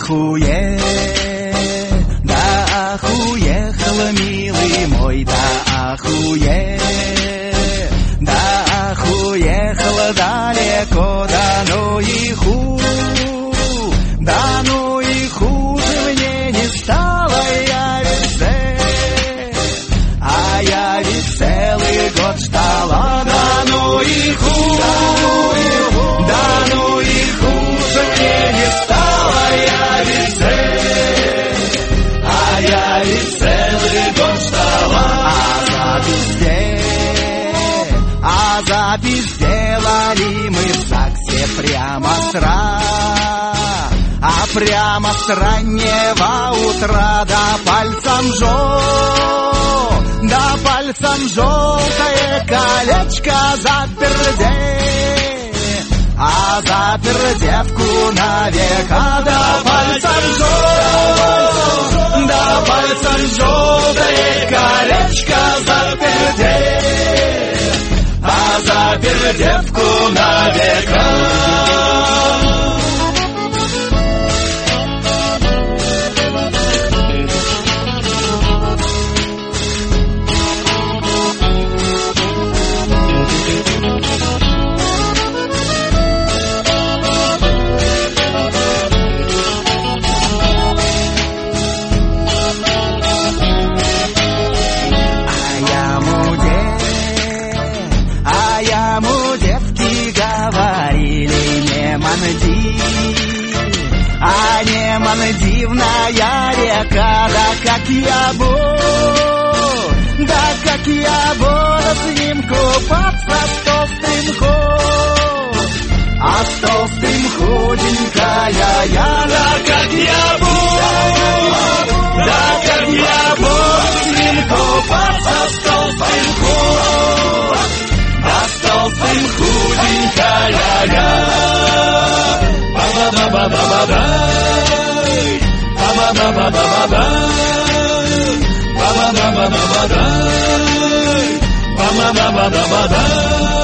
уехал, милый мой, уехал далеко, да ну и хуже мне не стало, я ведь целый год ждала, да ну и хуже мне не стало, я ведь целый год ждала, а запизделали мы в ЗАГСе прямо с раннего утра, да пальцем желтое колечко запер девку навека, да пальцем желтое колечко запер девку навека. Дивная река, как я буду с ним купаться, с толстым худенькая я, как я буду с ним купаться, с толстым худенькая я. Ba ba ba ba ba ba.